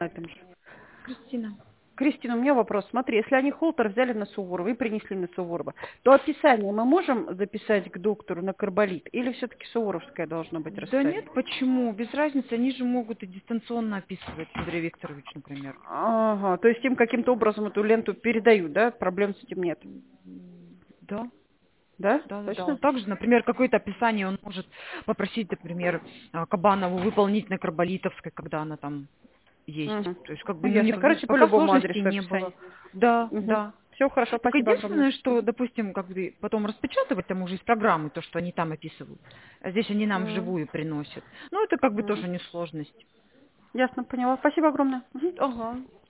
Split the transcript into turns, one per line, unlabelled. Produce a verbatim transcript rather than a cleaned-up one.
на этом же.
Кристина.
Кристина, у меня вопрос. Смотри, если они холтер взяли на Суворова и принесли на Суворова, то описание мы можем записать к доктору на карболит? Или все-таки суворовское должно быть
Да
расписание?
нет, почему? Без разницы, они же могут и дистанционно описывать, Андрей Викторович, например.
Ага, то есть им каким-то образом эту ленту передают, да? Проблем с этим нет.
Да,
Да?
да, да, да.
Точно?
Также, например, какое-то описание он может попросить, например, а, Кабанову выполнить на Карболитовской, когда она там есть.
Угу.
То есть, как
Ну,
бы, ну, не,
ясно. Короче, по
пока
любому
сложностей
адресу
не было.
описание.
Да,
Угу.
да.
Все хорошо,
Только
спасибо огромное.
единственное, что, допустим, как бы потом распечатывать там уже из программы то, что они там описывают. А здесь они нам
М,
вживую приносят. Ну, это как бы
м.
тоже не сложность.
Ясно, поняла. Спасибо огромное. Мгм.
Ага.